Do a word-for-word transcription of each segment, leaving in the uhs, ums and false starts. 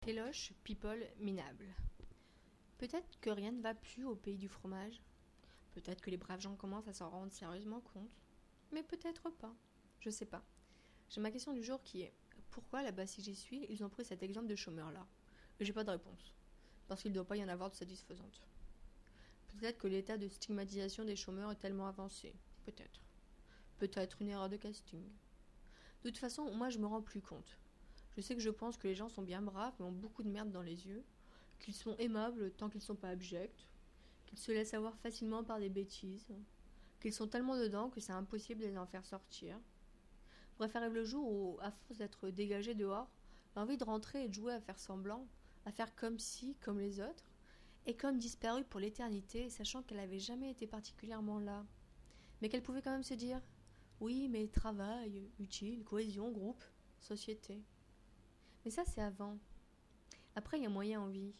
Téloche, people minables. Peut-être que rien ne va plus au pays du fromage. Peut-être que les braves gens commencent à s'en rendre sérieusement compte. Mais peut-être pas. Je sais pas. J'ai ma question du jour qui est: pourquoi là-bas, si j'y suis, ils ont pris cet exemple de chômeur-là? Et j'ai pas de réponse. Parce qu'il ne doit pas y en avoir de satisfaisante. Peut-être que l'état de stigmatisation des chômeurs est tellement avancé. Peut-être. Peut-être une erreur de casting. De toute façon, moi je me rends plus compte. Je sais que je pense que les gens sont bien braves mais ont beaucoup de merde dans les yeux, qu'ils sont aimables tant qu'ils sont pas abjects, qu'ils se laissent avoir facilement par des bêtises, qu'ils sont tellement dedans que c'est impossible de les en faire sortir. Bref, arrive le jour où, à force d'être dégagé dehors, l'envie de rentrer et de jouer à faire semblant, à faire comme si, comme les autres, et comme disparue pour l'éternité, sachant qu'elle avait jamais été particulièrement là. Mais qu'elle pouvait quand même se dire: oui, mais travail, utile, cohésion, groupe, société. Mais ça, c'est avant. Après, il y a moyen en vie.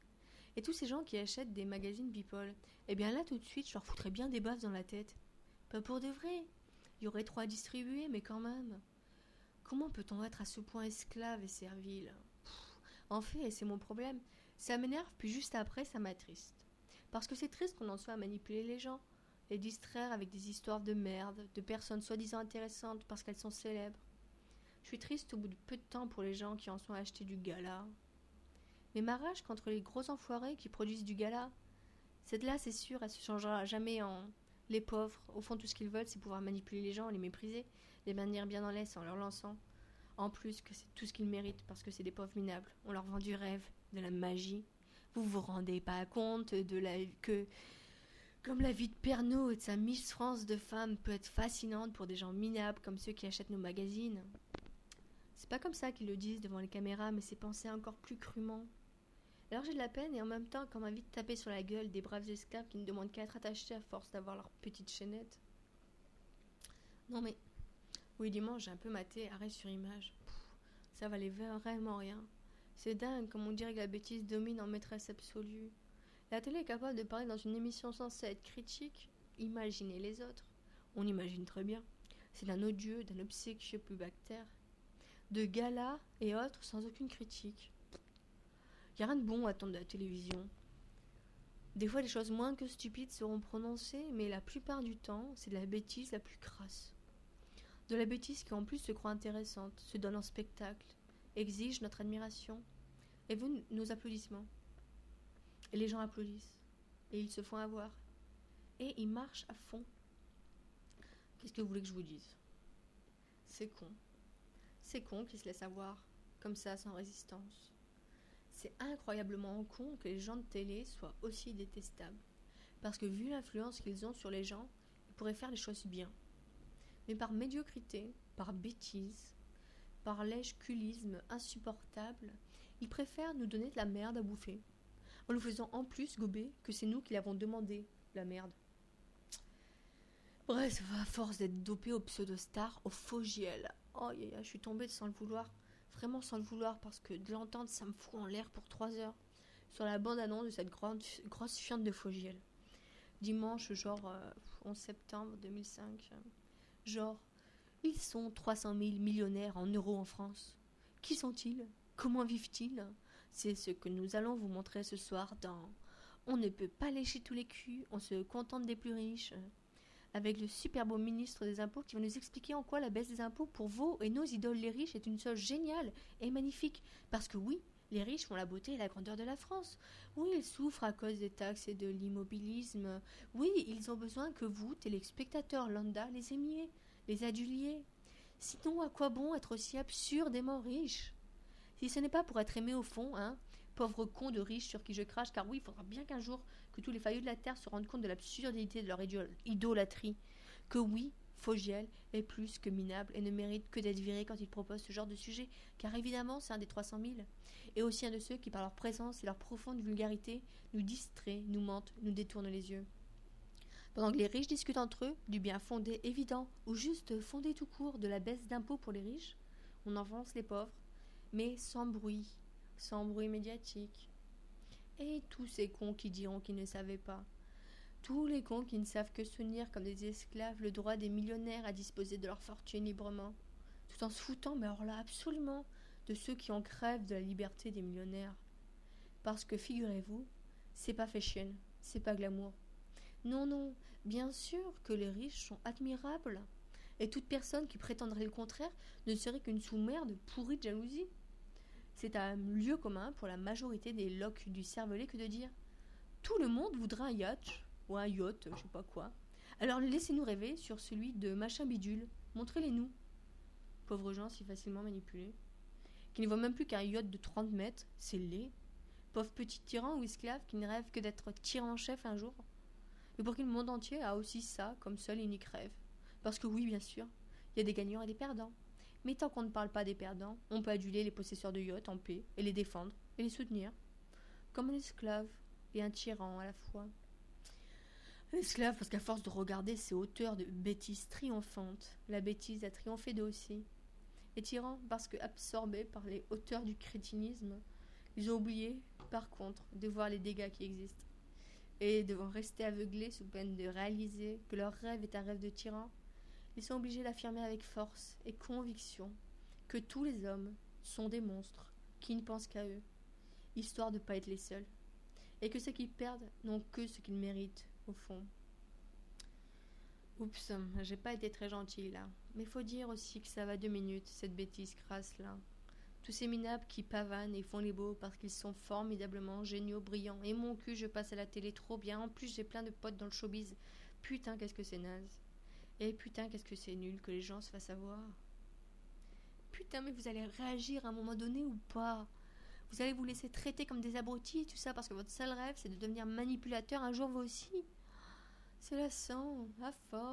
Et tous ces gens qui achètent des magazines People, eh bien là, tout de suite, je leur foutrais bien des baffes dans la tête. Pas pour de vrai. Il y aurait trop à distribuer, mais quand même. Comment peut-on être à ce point esclave et servile? Pff, En fait, et c'est mon problème, ça m'énerve, puis juste après, ça m'attriste. Parce que c'est triste qu'on en soit à manipuler les gens, les distraire avec des histoires de merde, de personnes soi-disant intéressantes parce qu'elles sont célèbres. Je suis triste au bout de peu de temps pour les gens qui en sont achetés du gala. Mais ma rage contre les gros enfoirés qui produisent du gala, cette-là, c'est sûr, elle se changera jamais en les pauvres. Au fond, tout ce qu'ils veulent, c'est pouvoir manipuler les gens, les mépriser, les maintenir bien en laisse en leur lançant. En plus, que c'est tout ce qu'ils méritent parce que c'est des pauvres minables. On leur vend du rêve, de la magie. Vous vous rendez pas compte de la que comme la vie de Pernod et de sa Miss France de femme peut être fascinante pour des gens minables comme ceux qui achètent nos magazines. C'est pas comme ça qu'ils le disent devant les caméras, mais c'est pensé encore plus crûment. Alors j'ai de la peine et en même temps comme envie de taper sur la gueule des braves esclaves qui ne demandent qu'à être attachés à force d'avoir leur petite chaînette. Non mais, oui dimanche j'ai un peu maté arrêt sur image. Pff, ça valait vraiment rien. C'est dingue comme on dirait que la bêtise domine en maîtresse absolue. La télé est capable de parler dans une émission censée être critique. Imaginez les autres. On imagine très bien. C'est d'un odieux, d'un obséquieux pubactère. De galas et autres sans aucune critique. Y a rien de bon à attendre de la télévision. Des fois, des choses moins que stupides seront prononcées, mais la plupart du temps, c'est de la bêtise la plus crasse. De la bêtise qui en plus se croit intéressante, se donne en spectacle, exige notre admiration et veut nos applaudissements. Et les gens applaudissent. Et ils se font avoir. Et ils marchent à fond. Qu'est-ce que vous voulez que je vous dise? C'est con. C'est con qu'ils se laissent avoir, comme ça, sans résistance. C'est incroyablement con que les gens de télé soient aussi détestables. Parce que vu l'influence qu'ils ont sur les gens, ils pourraient faire les choses bien. Mais par médiocrité, par bêtise, par lèche-culisme insupportable, ils préfèrent nous donner de la merde à bouffer, en nous faisant en plus gober que c'est nous qui l'avons demandé, la merde. Bref, à force d'être dopé aux pseudo-stars, aux faux J L. Oh, yeah, yeah, je suis tombée sans le vouloir. Vraiment sans le vouloir, parce que de l'entendre, ça me fout en l'air pour trois heures. Sur la bande-annonce de cette grande, grosse fiente de faux J L. Dimanche, genre euh, onze septembre deux mille cinq. Euh, genre, ils sont trois cent mille millionnaires en euros en France. Qui sont-ils? Comment vivent-ils? C'est ce que nous allons vous montrer ce soir dans On ne peut pas lécher tous les culs, on se contente des plus riches. Avec le super beau ministre des Impôts qui va nous expliquer en quoi la baisse des impôts pour vos et nos idoles les riches est une chose géniale et magnifique. Parce que oui, les riches font la beauté et la grandeur de la France. Oui, ils souffrent à cause des taxes et de l'immobilisme. Oui, ils ont besoin que vous, téléspectateurs lambda, les aimiez, les aduliez. Sinon, à quoi bon être aussi absurdément riche? Si ce n'est pas pour être aimé au fond, hein, pauvre con de riche sur qui je crache, car oui, il faudra bien qu'un jour que tous les faillots de la terre se rendent compte de l'absurdité de leur idolâtrie, que oui, Fogiel est plus que minable et ne mérite que d'être viré quand il propose ce genre de sujet, car évidemment c'est un des trois cent mille, et aussi un de ceux qui par leur présence et leur profonde vulgarité nous distraient, nous mentent, nous détournent les yeux. Pendant que les riches discutent entre eux du bien fondé évident, ou juste fondé tout court de la baisse d'impôts pour les riches, on enfonce les pauvres, mais sans bruit, sans bruit médiatique. Et tous ces cons qui diront qu'ils ne savaient pas. Tous les cons qui ne savent que se tenir comme des esclaves le droit des millionnaires à disposer de leur fortune librement. Tout en se foutant, mais alors là, absolument, de ceux qui en crèvent de la liberté des millionnaires. Parce que, figurez-vous, c'est pas fashion, c'est pas glamour. Non, non, bien sûr que les riches sont admirables, et toute personne qui prétendrait le contraire ne serait qu'une sous-merde pourrie de jalousie. C'est un lieu commun pour la majorité des loques du cervelet que de dire « Tout le monde voudra un yacht, ou un yacht, je sais pas quoi. Alors laissez-nous rêver sur celui de machin bidule, montrez-les-nous. » Pauvres gens si facilement manipulés, qui ne voient même plus qu'un yacht de trente mètres, c'est laid. Pauvres petits tyrans ou esclaves qui ne rêvent que d'être tyran en chef un jour. Et pour qui le monde entier a aussi ça comme seul et unique rêve. Parce que oui, bien sûr, il y a des gagnants et des perdants. Mais tant qu'on ne parle pas des perdants, on peut aduler les possesseurs de yachts en paix et les défendre et les soutenir. Comme un esclave et un tyran à la fois. Un esclave parce qu'à force de regarder ces hauteurs de bêtises triomphantes, la bêtise a triomphé d'eux aussi. Et tyran parce que absorbés par les hauteurs du crétinisme, ils ont oublié, par contre, de voir les dégâts qui existent. Et devant rester aveuglés sous peine de réaliser que leur rêve est un rêve de tyran, ils sont obligés d'affirmer avec force et conviction que tous les hommes sont des monstres qui ne pensent qu'à eux, histoire de ne pas être les seuls, et que ceux qui perdent n'ont que ce qu'ils méritent, au fond. Oups, j'ai pas été très gentille là, mais faut dire aussi que ça va deux minutes, cette bêtise crasse là. Tous ces minables qui pavanent et font les beaux parce qu'ils sont formidablement géniaux, brillants. Et mon cul, je passe à la télé trop bien. En plus, j'ai plein de potes dans le showbiz. Putain, qu'est-ce que c'est naze. Et putain, qu'est-ce que c'est nul que les gens se fassent avoir. Putain, mais vous allez réagir à un moment donné ou pas? Vous allez vous laisser traiter comme des abrutis, tout ça parce que votre seul rêve, c'est de devenir manipulateur un jour vous aussi. C'est lassant, à force.